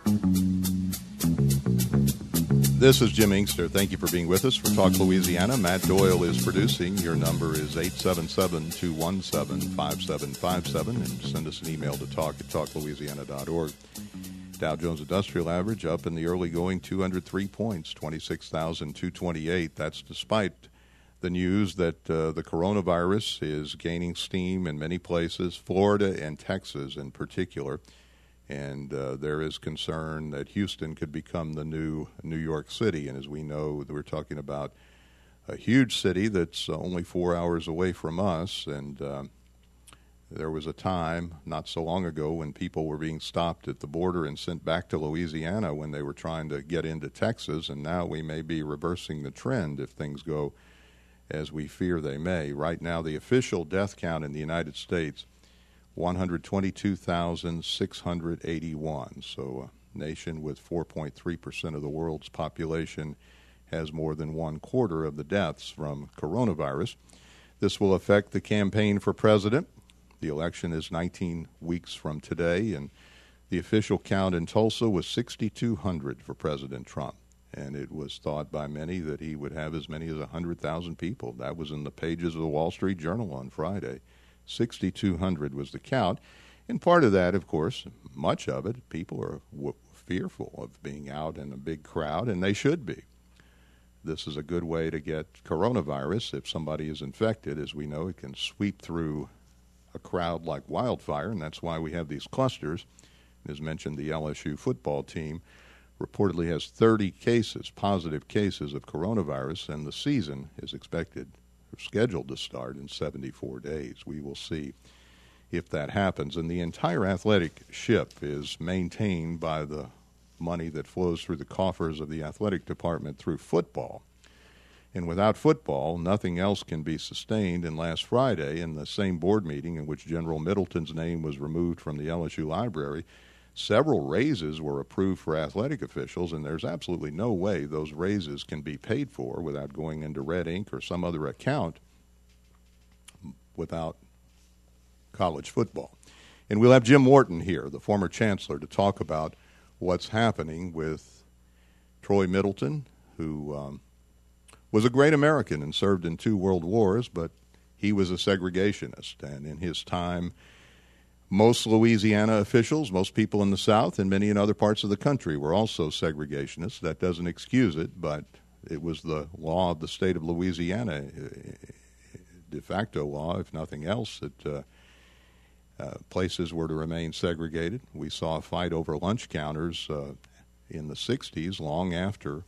This is Jim Inkster. Thank you for being with us for Talk Louisiana. Matt Doyle is producing. Your number is 877-217-5757, and send us an email to talk@talklouisiana.org. Dow Jones Industrial Average up in the early going, 203 points, 26,228. That's despite the news that the coronavirus is gaining steam in many places, Florida and Texas in particular. And there is concern that Houston could become the new New York City. And as we know, we're talking about a huge city that's only 4 hours away from us. And there was a time not so long ago when people were being stopped at the border and sent back to Louisiana when they were trying to get into Texas. And now we may be reversing the trend if things go as we fear they may. Right now, the official death count in the United States, 122,681. So a nation with 4.3% of the world's population has more than 1/4 of the deaths from coronavirus. This will affect the campaign for president. The election is 19 weeks from today, and the official count in Tulsa was 6,200 for President Trump. And it was thought by many that he would have as many as 100,000 people. That was in the pages of the Wall Street Journal on Friday. 6,200 was the count. And part of that, of course, much of it, people are fearful of being out in a big crowd, and they should be. This is a good way to get coronavirus. If somebody is infected, as we know, it can sweep through a crowd like wildfire, and that's why we have these clusters. As mentioned, the LSU football team reportedly has 30 cases, positive cases of coronavirus, and the season is scheduled to start in 74 days. We will see if that happens. And the entire athletic ship is maintained by the money that flows through the coffers of the athletic department through football. And without football, nothing else can be sustained. And last Friday, in the same board meeting in which General Middleton's name was removed from the LSU library, several raises were approved for athletic officials, and there's absolutely no way those raises can be paid for without going into red ink or some other account without college football. And we'll have Jim Wharton here, the former chancellor, to talk about what's happening with Troy Middleton, who was a great American and served in 2 world wars, but he was a segregationist. And in his time, most Louisiana officials, most people in the South, and many in other parts of the country were also segregationists. That doesn't excuse it, but it was the law of the state of Louisiana, de facto law, if nothing else, that places were to remain segregated. We saw a fight over lunch counters in the 60s, long after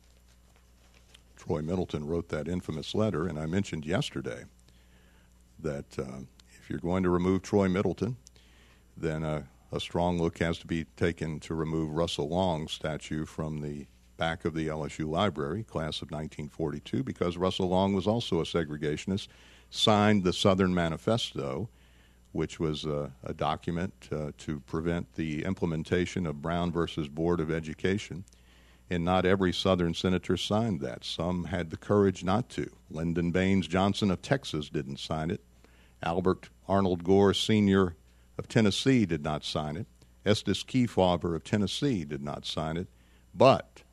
Troy Middleton wrote that infamous letter. And I mentioned yesterday that if you're going to remove Troy Middleton, then a strong look has to be taken to remove Russell Long's statue from the back of the LSU library, class of 1942, because Russell Long was also a segregationist, signed the Southern Manifesto, which was a document to prevent the implementation of Brown versus Board of Education. And not every Southern senator signed that. Some had the courage not to. Lyndon Baines Johnson of Texas didn't sign it. Albert Arnold Gore Sr. of Tennessee did not sign it. Estes Kefauver of Tennessee did not sign it. But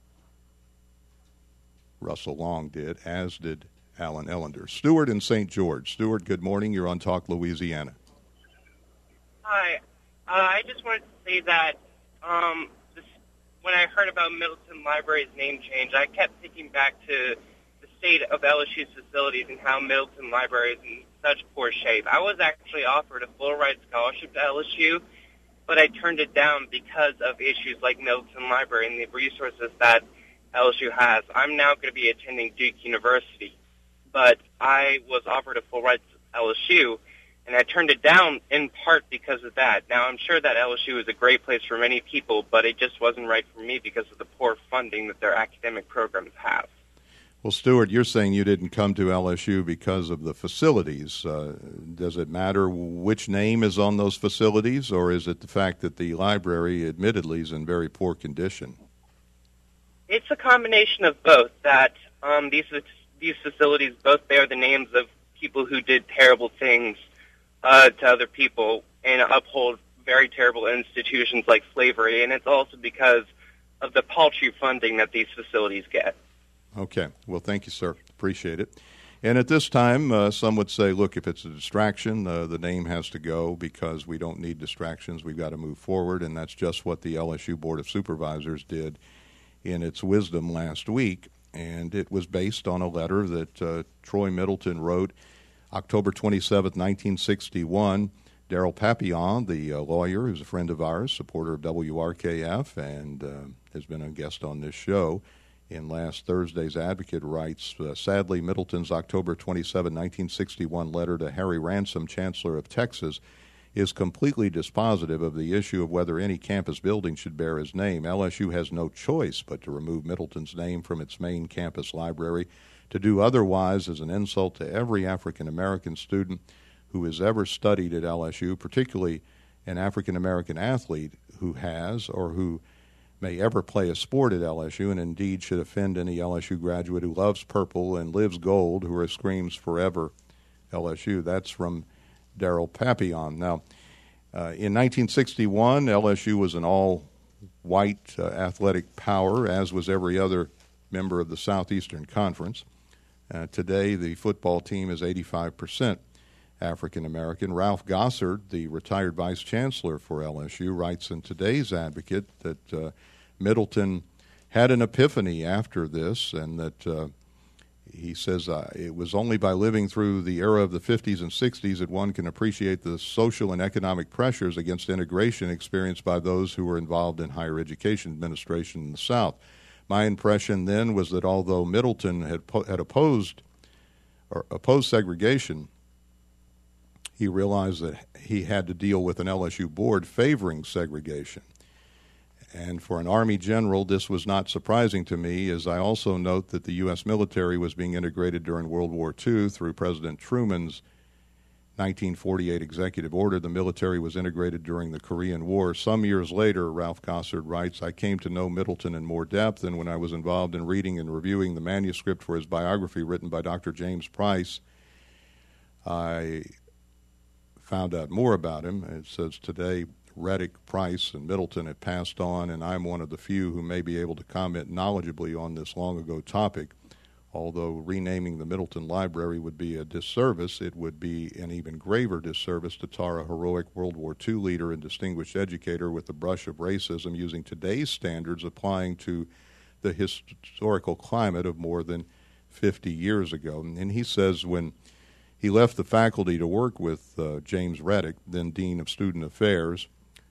Russell Long did, as did Alan Ellender. Stuart in St. George. Stuart, good morning. You're on Talk Louisiana. Hi. I just wanted to say that when I heard about Middleton Library's name change, I kept thinking back to the state of LSU's facilities and how Middleton Library is in such poor shape. I was actually offered a full-ride scholarship to LSU, but I turned it down because of issues like Middleton Library and the resources that LSU has. I'm now going to be attending Duke University, but I was offered a full-ride to LSU, and I turned it down in part because of that. Now, I'm sure that LSU is a great place for many people, but it just wasn't right for me because of the poor funding that their academic programs have. Well, Stuart, you're saying you didn't come to LSU because of the facilities. Does it matter which name is on those facilities, or is it the fact that the library admittedly is in very poor condition? It's a combination of both, that these facilities both bear the names of people who did terrible things to other people and uphold very terrible institutions like slavery, and it's also because of the paltry funding that these facilities get. Okay. Well, thank you, sir. Appreciate it. And at this time, some would say, look, if it's a distraction, the name has to go because we don't need distractions. We've got to move forward, and that's just what the LSU Board of Supervisors did in its wisdom last week. And it was based on a letter that Troy Middleton wrote October 27th, 1961. Darrell Papillon, the lawyer who's a friend of ours, supporter of WRKF, and has been a guest on this show, in last Thursday's Advocate, writes, sadly, Middleton's October 27, 1961 letter to Harry Ransom, Chancellor of Texas, is completely dispositive of the issue of whether any campus building should bear his name. LSU has no choice but to remove Middleton's name from its main campus library. To do otherwise is an insult to every African-American student who has ever studied at LSU, particularly an African-American athlete who has or who may ever play a sport at LSU, and indeed should offend any LSU graduate who loves purple and lives gold, who screams forever LSU. That's from Darrell Papillon. Now, in 1961, LSU was an all-white athletic power, as was every other member of the Southeastern Conference. Today, the football team is 85% African-American. Ralph Gossard, the retired vice chancellor for LSU, writes in today's Advocate that Middleton had an epiphany after this, and that he says it was only by living through the era of the 50s and 60s that one can appreciate the social and economic pressures against integration experienced by those who were involved in higher education administration in the South. My impression then was that although Middleton had opposed segregation, he realized that he had to deal with an LSU board favoring segregation. And for an Army general, this was not surprising to me, as I also note that the U.S. military was being integrated during World War II through President Truman's 1948 executive order. The military was integrated during the Korean War. Some years later, Ralph Gossard writes, I came to know Middleton in more depth, and when I was involved in reading and reviewing the manuscript for his biography written by Dr. James Price, I found out more about him. It says today Reddick, Price, and Middleton have passed on, and I'm one of the few who may be able to comment knowledgeably on this long-ago topic. Although renaming the Middleton Library would be a disservice, it would be an even graver disservice to tar a heroic World War II leader and distinguished educator with the brush of racism using today's standards applying to the historical climate of more than 50 years ago. And he says when he left the faculty to work with James Reddick, then Dean of Student Affairs,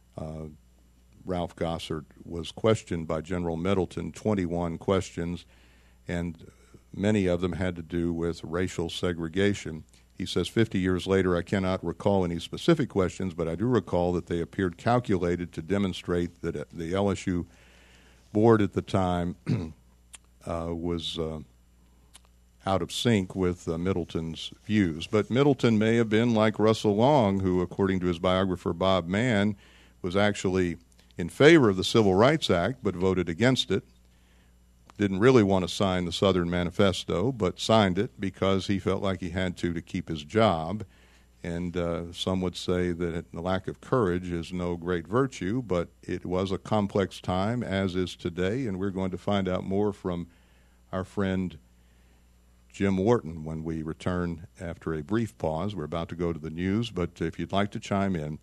Ralph Gossard was questioned by General Middleton, 21 questions, and many of them had to do with racial segregation. He says, 50 years later, I cannot recall any specific questions, but I do recall that they appeared calculated to demonstrate that the LSU board at the time was out of sync with Middleton's views. But Middleton may have been like Russell Long, who, according to his biographer Bob Mann, was actually in favor of the Civil Rights Act but voted against it. Didn't really want to sign the Southern Manifesto, but signed it because he felt like he had to keep his job. And some would say that the lack of courage is no great virtue, but it was a complex time, as is today, and we're going to find out more from our friend Jim Wharton when we return after a brief pause. We're about to go to the news, but if you'd like to chime in,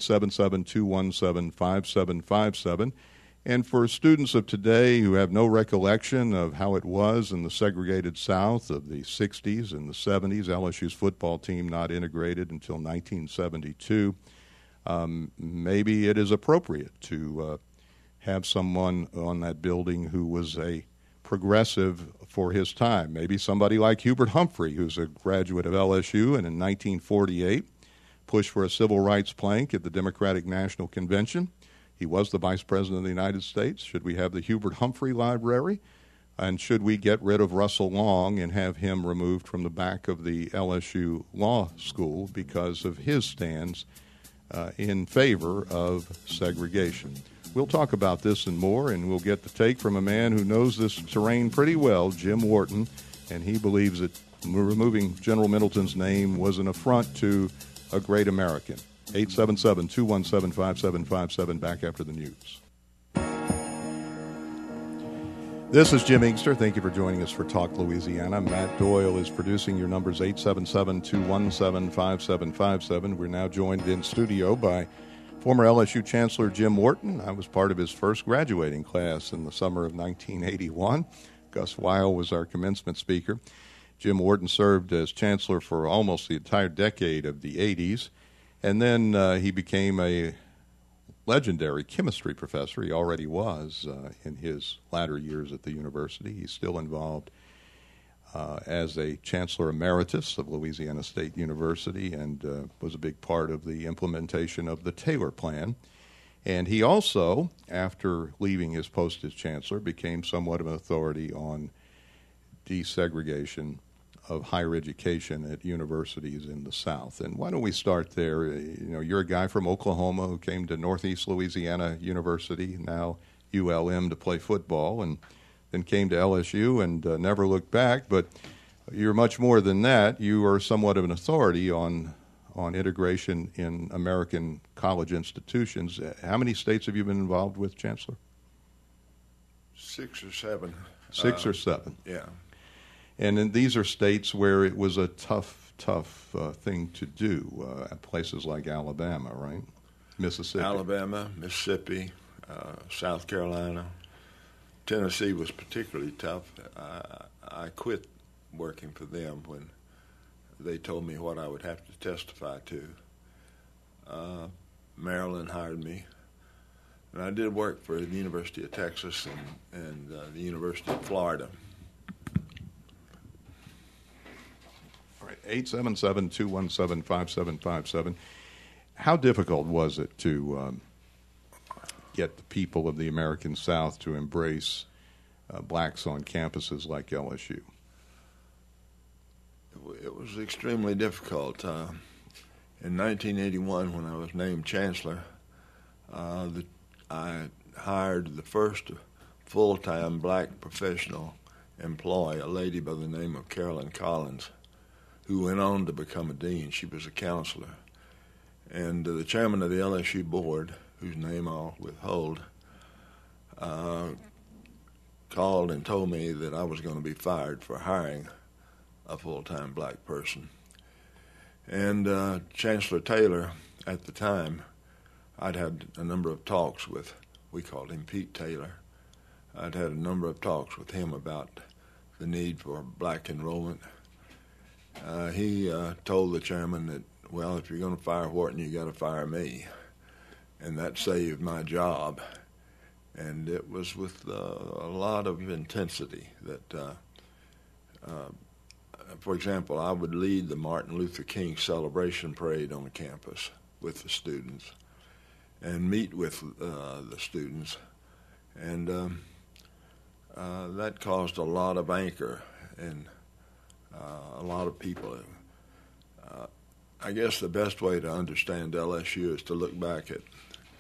877-217-5757. And for students of today who have no recollection of how it was in the segregated South of the 60s and the 70s, LSU's football team not integrated until 1972, maybe it is appropriate to have someone on that building who was a progressive for his time. Maybe somebody like Hubert Humphrey, who's a graduate of LSU, and in 1948 pushed for a civil rights plank at the Democratic National Convention. He was the Vice President of the United States. Should we have the Hubert Humphrey Library? And should we get rid of Russell Long and have him removed from the back of the LSU Law School because of his stands in favor of segregation? We'll talk about this and more, and we'll get the take from a man who knows this terrain pretty well, Jim Wharton, and he believes that removing General Middleton's name was an affront to a great American. 877-217-5757, back after the news. This is Jim Inkster. Thank you for joining us for Talk Louisiana. Matt Doyle is producing. Your number's 877-217-5757. We're now joined in studio by former LSU Chancellor Jim Morton. I was part of his first graduating class in the summer of 1981. Gus Weil was our commencement speaker. Jim Morton served as chancellor for almost the entire decade of the 80s, and then he became a legendary chemistry professor. He already was in his latter years at the university. He's still involved as a chancellor emeritus of Louisiana State University and was a big part of the implementation of the Taylor Plan. And he also, after leaving his post as chancellor, became somewhat of an authority on desegregation of higher education at universities in the South. And why don't we start there? You know, you're a guy from Oklahoma who came to Northeast Louisiana University, now ULM, to play football, and then came to LSU and never looked back. But you're much more than that. You are somewhat of an authority on integration in American college institutions. How many states have you been involved with, Chancellor? 6 or 7. 6 or 7. Yeah. And then these are states where it was a tough thing to do, places like Alabama, right? Mississippi. Alabama, Mississippi, South Carolina. Tennessee was particularly tough. I quit working for them when they told me what I would have to testify to. Maryland hired me. And I did work for the University of Texas and the University of Florida. 877-217-5757. How difficult was it to get the people of the American South to embrace blacks on campuses like LSU? It was extremely difficult. In 1981, when I was named chancellor, I hired the first full-time black professional employee, a lady by the name of Carolyn Collins, who went on to become a dean. She was a counselor. And the chairman of the LSU board, whose name I'll withhold, called and told me that I was going to be fired for hiring a full-time black person. And Chancellor Taylor, at the time, I'd had a number of talks with, we called him Pete Taylor. I'd had a number of talks with him about the need for black enrollment. He told the chairman that, well, if you're going to fire Wharton, you got to fire me. And that saved my job. And it was with a lot of intensity that, for example, I would lead the Martin Luther King celebration parade on the campus with the students and meet with the students. And that caused a lot of anger and a lot of people. I guess the best way to understand LSU is to look back at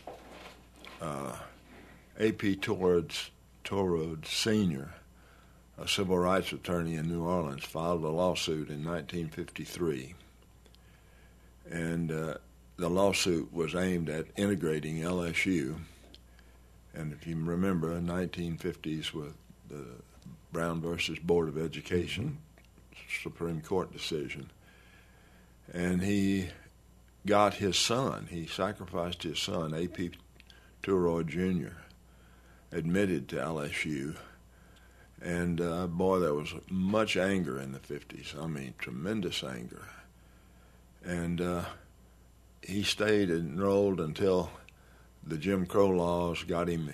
A.P. Torod Sr., a civil rights attorney in New Orleans, filed a lawsuit in 1953. And the lawsuit was aimed at integrating LSU. And if you remember, 1950s with the Brown versus Board of Education Supreme Court decision. And he got his son, he sacrificed his son, A.P. Torod Jr., admitted to LSU. And boy, there was much anger in the 50s. I mean, tremendous anger. And he stayed enrolled until the Jim Crow laws got him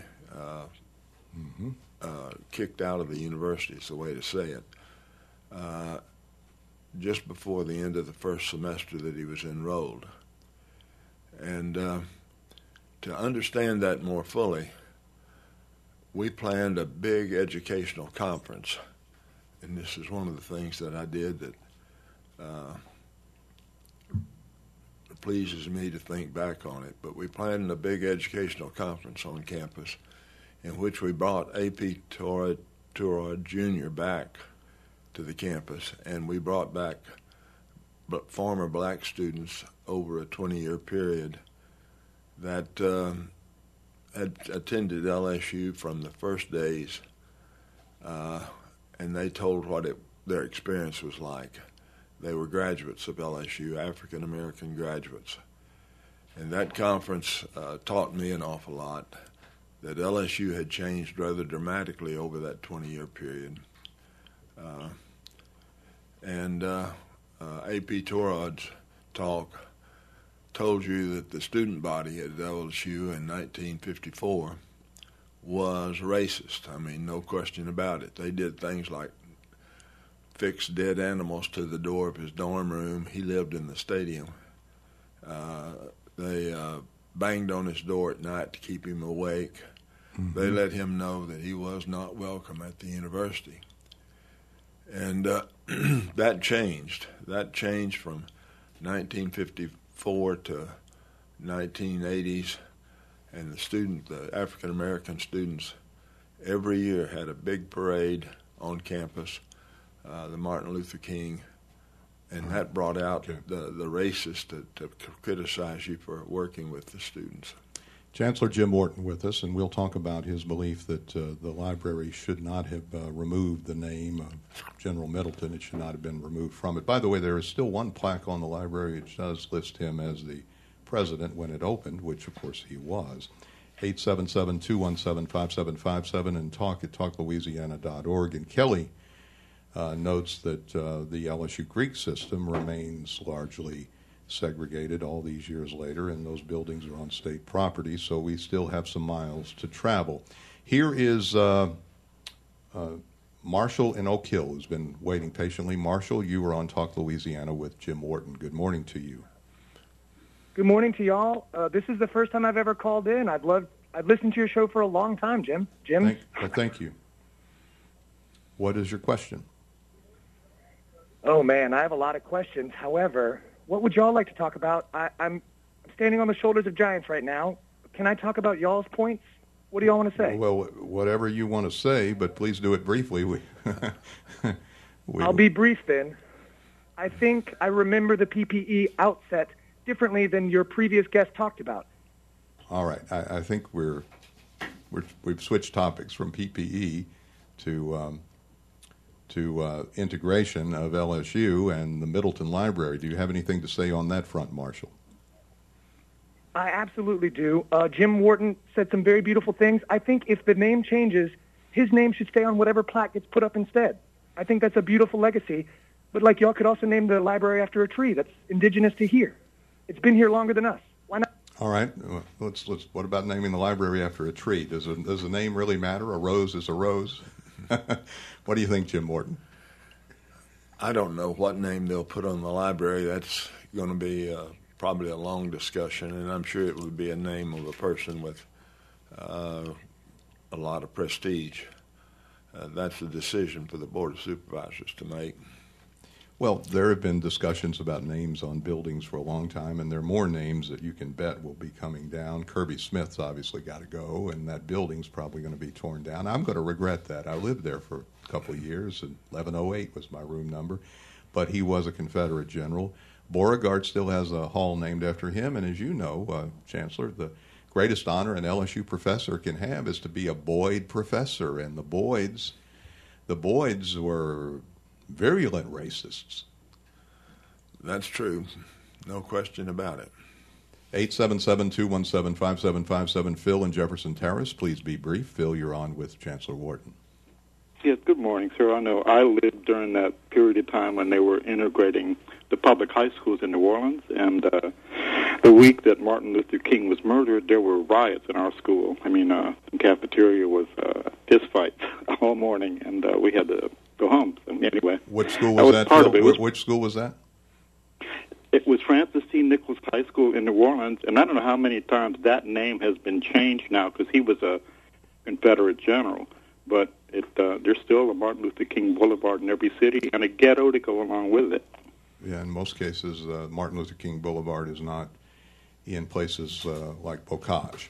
kicked out of the university, is the way to say it, just before the end of the first semester that he was enrolled. And to understand that more fully, we planned a big educational conference. And this is one of the things that I did that pleases me to think back on it. But we planned a big educational conference on campus in which we brought A.P. Torod Jr. back to the campus, and we brought back former black students over a 20-year period that had attended LSU from the first days, and they told what their experience was like. They were graduates of LSU, African-American graduates. And that conference taught me an awful lot, that LSU had changed rather dramatically over that 20-year period. A.P. Torod's talk told you that the student body at LSU in 1954 was racist. I mean, no question about it. They did things like fix dead animals to the door of his dorm room. He lived in the stadium. They banged on his door at night to keep him awake. Mm-hmm. They let him know that he was not welcome at the university. And that changed. That changed from 1954 to 1980s. And the African-American students, every year had a big parade on campus, the Martin Luther King, and that brought out the racists to criticize you for working with the students. Chancellor Jim Morton with us, and we'll talk about his belief that the library should not have removed the name of General Middleton. It should not have been removed from it. By the way, there is still one plaque on the library which does list him as the president when it opened, which of course he was. 877-217-5757 and talk at talklouisiana.org. And Kelly notes that the LSU Greek system remains largely segregated all these years later, and those buildings are on state property, so we still have some miles to travel. Here is Marshall in Oak Hill, who's been waiting patiently. Marshall, you were on Talk Louisiana with Jim Morton. Good morning to you. Good morning to y'all. This is the first time I've ever called in. I've listened to your show for a long time, Jim. Thank you. What is your question? Oh, man, I have a lot of questions. However, what would y'all like to talk about? I'm standing on the shoulders of giants right now. Can I talk about y'all's points? What do y'all want to say? Well, whatever you want to say, but please do it briefly. I'll be brief then. I think I remember the PPE outset differently than your previous guest talked about. All right. I think we've switched topics from PPE to integration of LSU and the Middleton Library. Do you have anything to say on that front, Marshall? I absolutely do. Jim Morton said some very beautiful things. I think if the name changes, his name should stay on whatever plaque gets put up instead. I think that's a beautiful legacy. But like y'all could also name the library after a tree that's indigenous to here. It's been here longer than us. Why not? All right. Let's. What about naming the library after a tree? Does the name really matter? A rose is a rose. What do you think, Jim Morton? I don't know what name they'll put on the library. That's going to be probably a long discussion, and I'm sure it would be a name of a person with a lot of prestige. That's a decision for the Board of Supervisors to make. Well, there have been discussions about names on buildings for a long time, and there are more names that you can bet will be coming down. Kirby Smith's obviously got to go, and that building's probably going to be torn down. I'm going to regret that. I lived there for a couple of years, and 1108 was my room number, but he was a Confederate general. Beauregard still has a hall named after him, and as you know, Chancellor, the greatest honor an LSU professor can have is to be a Boyd professor, and the Boyds were virulent racists. That's true. No question about it. 877-217-5757. Phil in Jefferson Terrace. Please be brief. Phil, you're on with Chancellor Wharton. Yes, good morning, sir. I know I lived during that period of time when they were integrating the public high schools in New Orleans, and the week that Martin Luther King was murdered, there were riots in our school. I mean, the cafeteria was fist fights all morning, and we had to go home. Anyway, which school was that? Which school was that? It was Francis T. Nichols High School in New Orleans, and I don't know how many times that name has been changed now because he was a Confederate general. But there's still a Martin Luther King Boulevard in every city and a ghetto to go along with it. Yeah, in most cases, Martin Luther King Boulevard is not in places like Bocage.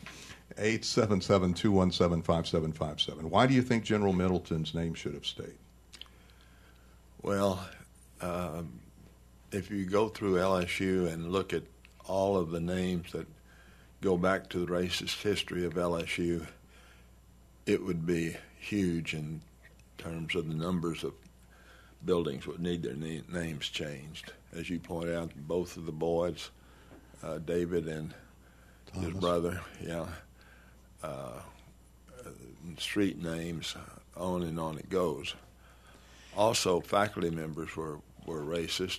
877-217-5757. Why do you think General Middleton's name should have stayed? Well, if you go through LSU and look at all of the names that go back to the racist history of LSU, it would be huge in terms of the numbers of buildings would need their names changed. As you point out, both of the boys, David and Thomas. His brother, street names, on and on it goes. Also, faculty members were racist.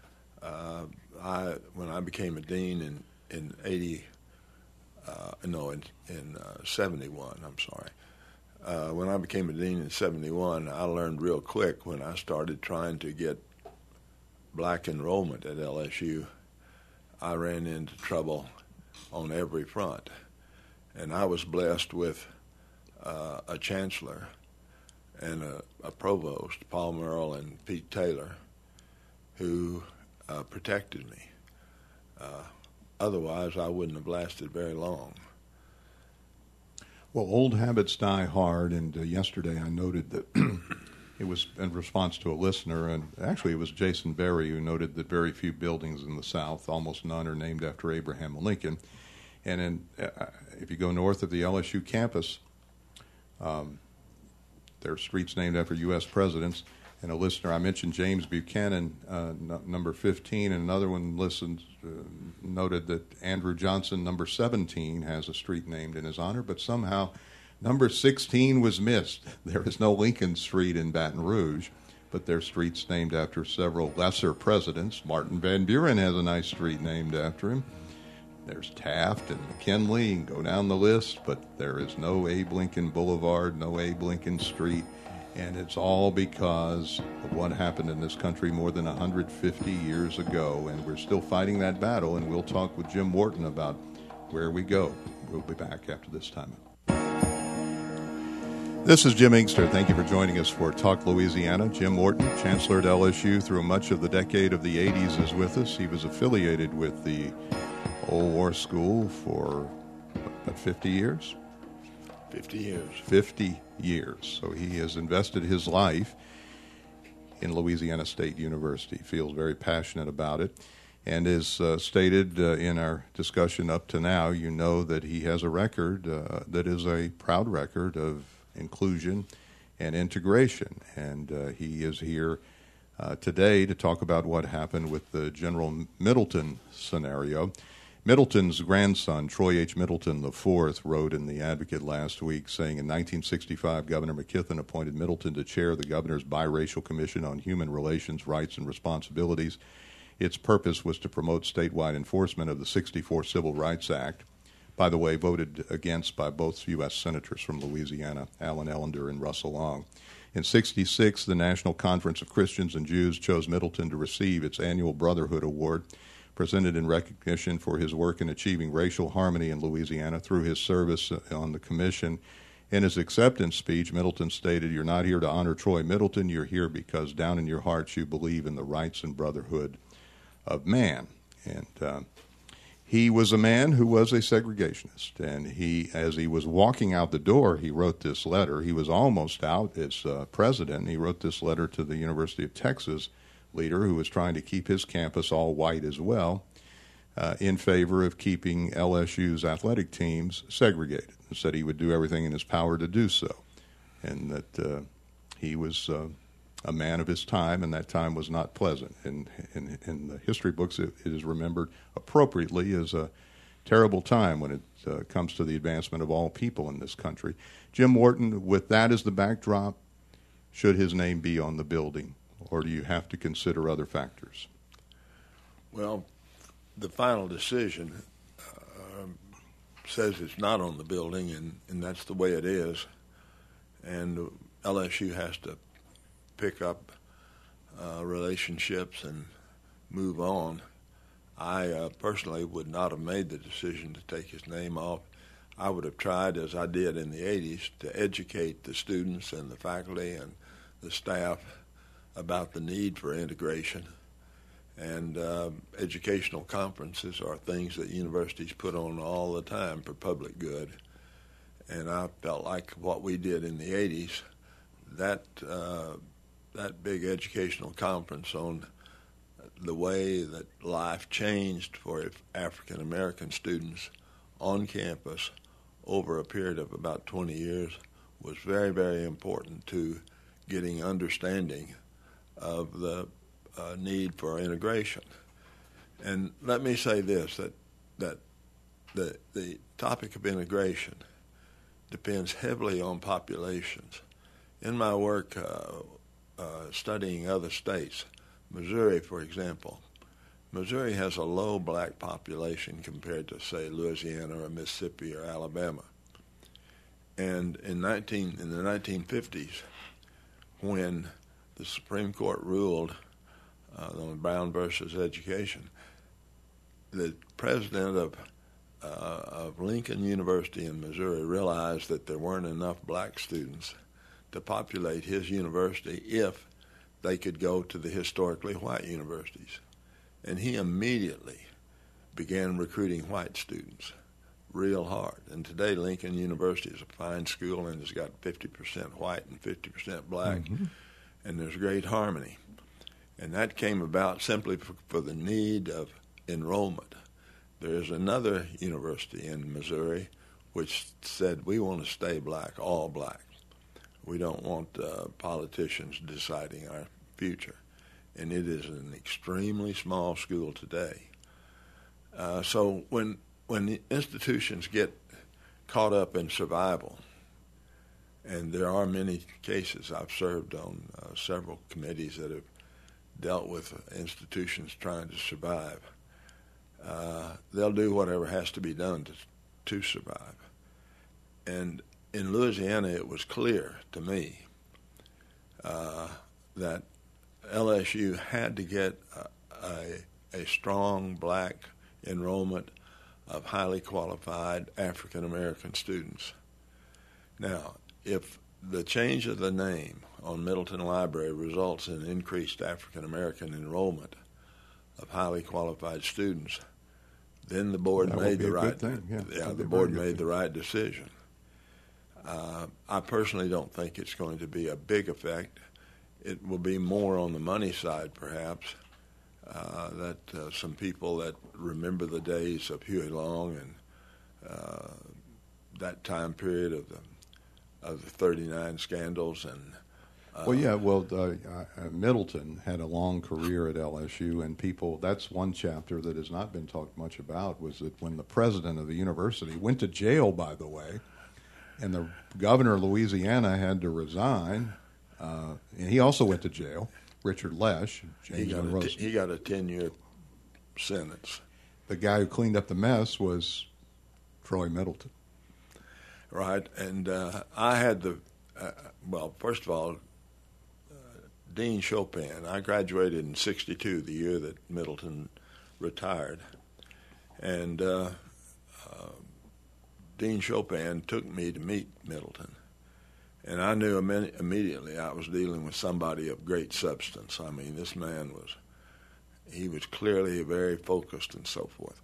When I became a dean in 71, I'm sorry. When I became a dean in 71, I learned real quick when I started trying to get black enrollment at LSU, I ran into trouble on every front. And I was blessed with a chancellor and a provost, Paul Merrill and Pete Taylor, who protected me. Otherwise, I wouldn't have lasted very long. Well, old habits die hard, and yesterday I noted that it was in response to a listener, and actually it was Jason Berry who noted that very few buildings in the South, almost none, are named after Abraham Lincoln. And if you go north of the LSU campus, there are streets named after U.S. presidents. And a listener, I mentioned James Buchanan, number 15, and another one noted that Andrew Johnson, number 17, has a street named in his honor, but somehow number 16 was missed. There is no Lincoln Street in Baton Rouge, but there are streets named after several lesser presidents. Martin Van Buren has a nice street named after him. There's Taft and McKinley, and go down the list, but there is no Abe Lincoln Boulevard, no Abe Lincoln Street. And it's all because of what happened in this country more than 150 years ago. And we're still fighting that battle, and we'll talk with Jim Morton about where we go. We'll be back after this time. This is Jim Inkster. Thank you for joining us for Talk Louisiana. Jim Morton, Chancellor at LSU through much of the decade of the 80s, is with us. He was affiliated with the Old War School for about 50 years? 50 years. 50 years. So he has invested his life in Louisiana State University. Feels very passionate about it. And as stated in our discussion up to now, you know that he has a record that is a proud record of inclusion and integration. And he is here today to talk about what happened with the General Middleton scenario. Middleton's grandson, Troy H. Middleton IV, wrote in The Advocate last week saying in 1965, Governor McKithen appointed Middleton to chair the governor's Biracial Commission on Human Relations, Rights, and Responsibilities. Its purpose was to promote statewide enforcement of the 1964 Civil Rights Act, by the way, voted against by both U.S. senators from Louisiana, Alan Ellender and Russell Long. In 1966, the National Conference of Christians and Jews chose Middleton to receive its annual Brotherhood Award, presented in recognition for his work in achieving racial harmony in Louisiana through his service on the commission. In his acceptance speech, Middleton stated, "You're not here to honor Troy Middleton. You're here because down in your hearts you believe in the rights and brotherhood of man." And he was a man who was a segregationist. And as he was walking out the door, he wrote this letter. He was almost out as president. He wrote this letter to the University of Texas leader who was trying to keep his campus all white as well, in favor of keeping LSU's athletic teams segregated, and said he would do everything in his power to do so, and that he was a man of his time, and that time was not pleasant. And in the history books, it is remembered appropriately as a terrible time when it comes to the advancement of all people in this country. Jim Morton, with that as the backdrop, should his name be on the building? Or do you have to consider other factors? Well, the final decision says it's not on the building, and that's the way it is. And LSU has to pick up relationships and move on. I personally would not have made the decision to take his name off. I would have tried, as I did in the 80s, to educate the students and the faculty and the staff about the need for integration. And educational conferences are things that universities put on all the time for public good. And I felt like what we did in the 80s, that big educational conference on the way that life changed for African American students on campus over a period of about 20 years was very, very important to getting understanding of the need for integration. And let me say this, that the topic of integration depends heavily on populations. In my work studying other states, Missouri, for example, Missouri has a low black population compared to, say, Louisiana or Mississippi or Alabama. And in the 1950s, when the Supreme Court ruled on Brown versus Education, the president of Lincoln University in Missouri realized that there weren't enough black students to populate his university if they could go to the historically white universities. And he immediately began recruiting white students real hard. And today Lincoln University is a fine school and has got 50% white and 50% black, and there's great harmony. And that came about simply for the need of enrollment. There is another university in Missouri which said, we want to stay black, all black. We don't want politicians deciding our future. And it is an extremely small school today. So when the institutions get caught up in survival, and there are many cases, I've served on several committees that have dealt with institutions trying to survive, they'll do whatever has to be done to survive. And in Louisiana, it was clear to me that LSU had to get a strong black enrollment of highly qualified African American students. Now, if the change of the name on Middleton Library results in increased African American enrollment of highly qualified students, then the board made the right thing. The board made the right decision. I personally don't think it's going to be a big effect. It will be more on the money side, perhaps, that some people that remember the days of Huey Long and that time period of the 39 scandals and Middleton had a long career at LSU, and that's one chapter that has not been talked much about, was that when the president of the university went to jail, by the way, and the governor of Louisiana had to resign, and he also went to jail, Richard Lesh. He got a 10-year sentence. The guy who cleaned up the mess was Troy Middleton. Right, and I had first of all, Dean Chopin. I graduated in '62, the year that Middleton retired, and Dean Chopin took me to meet Middleton, and I knew immediately I was dealing with somebody of great substance. I mean, this man he was clearly very focused and so forth.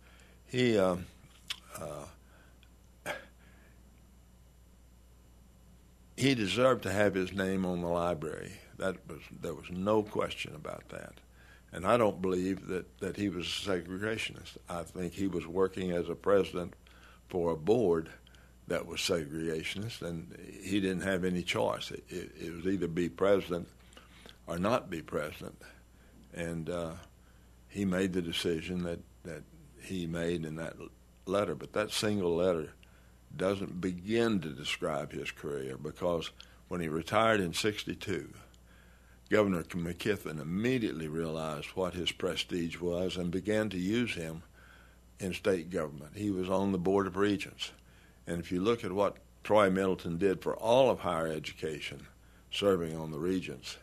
He deserved to have his name on the library. There was no question about that. And I don't believe that he was a segregationist. I think he was working as a president for a board that was segregationist, and he didn't have any choice. It was either be president or not be president. And he made the decision that he made in that letter. But that single letter doesn't begin to describe his career, because when he retired in '62, Governor McKiffen immediately realized what his prestige was and began to use him in state government. He was on the Board of Regents. And if you look at what Troy Middleton did for all of higher education, serving on the Regents,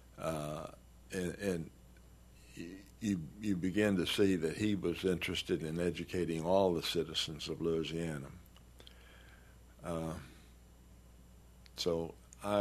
and you begin to see that he was interested in educating all the citizens of Louisiana. So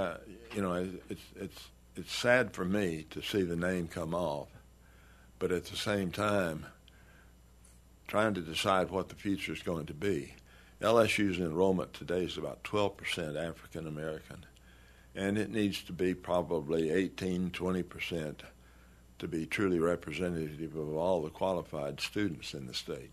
it's sad for me to see the name come off, but at the same time, trying to decide what the future is going to be. LSU's enrollment today is about 12% African American, and it needs to be probably 18-20% to be truly representative of all the qualified students in the state.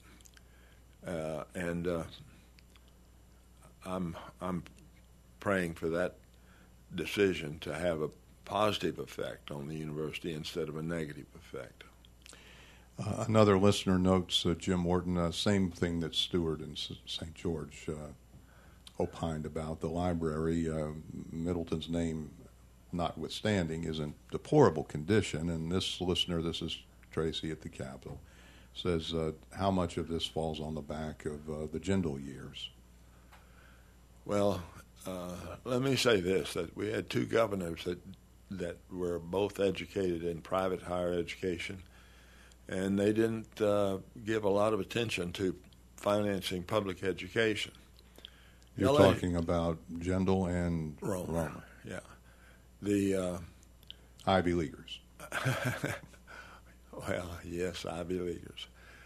I'm praying for that decision to have a positive effect on the university instead of a negative effect. Another listener notes, Jim Morton, same thing that Stewart in St. George opined about. The library, Middleton's name notwithstanding, is in deplorable condition. And this listener, this is Tracy at the Capitol, says how much of this falls on the back of the Jindal years? Well, let me say this, that we had two governors that were both educated in private higher education, and they didn't give a lot of attention to financing public education. You're talking about Jindal and Romer. Yeah. The Ivy Leaguers. Well, yes, Ivy Leaguers.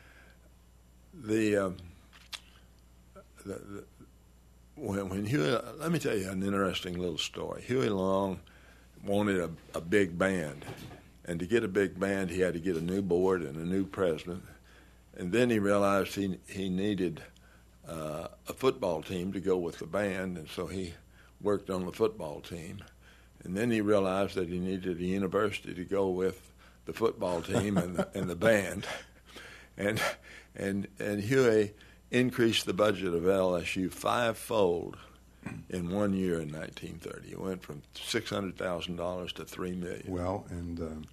When Huey, let me tell you an interesting little story. Huey Long wanted a big band, and to get a big band, he had to get a new board and a new president. And then he realized he needed a football team to go with the band, and so he worked on the football team. And then he realized that he needed a university to go with the football team and the band. And Huey increased the budget of LSU fivefold in 1 year in 1930. It went from $600,000 to $3 million. Well, and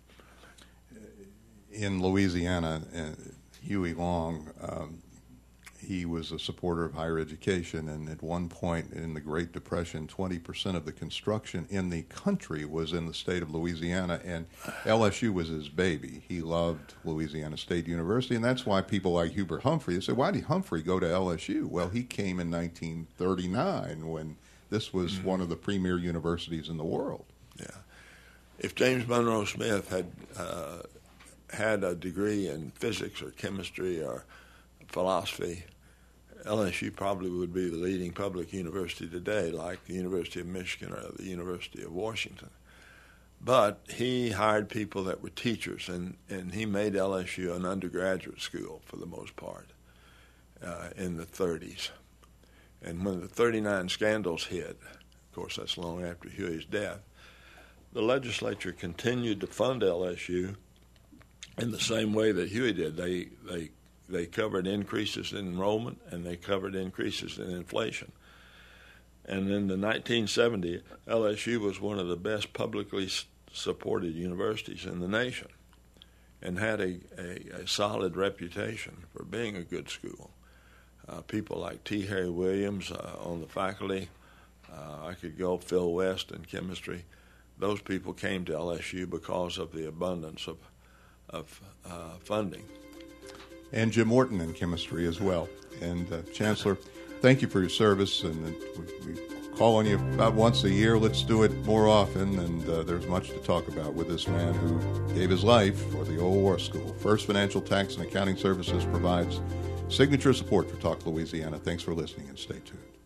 in Louisiana, Huey Long, he was a supporter of higher education, and at one point in the Great Depression, 20% of the construction in the country was in the state of Louisiana, and LSU was his baby. He loved Louisiana State University, and that's why people like Hubert Humphrey, they say, why did Humphrey go to LSU? Well, he came in 1939 when this was one of the premier universities in the world. Yeah. If James Monroe Smith had a degree in physics or chemistry or philosophy, LSU probably would be the leading public university today, like the University of Michigan or the University of Washington. But he hired people that were teachers, and he made LSU an undergraduate school for the most part in the 30s. And when the 39 scandals hit, of course that's long after Huey's death, the legislature continued to fund LSU in the same way that Huey did. They covered increases in enrollment, and they covered increases in inflation. And in the 1970s, LSU was one of the best publicly supported universities in the nation and had a solid reputation for being a good school. People like T. Harry Williams on the faculty, I could go Phil West in chemistry. Those people came to LSU because of the abundance of funding. And Jim Morton in chemistry as well. And Chancellor, thank you for your service. And we call on you about once a year. Let's do it more often. And there's much to talk about with this man who gave his life for the old war school. First Financial Tax and Accounting Services provides signature support for Talk Louisiana. Thanks for listening, and stay tuned.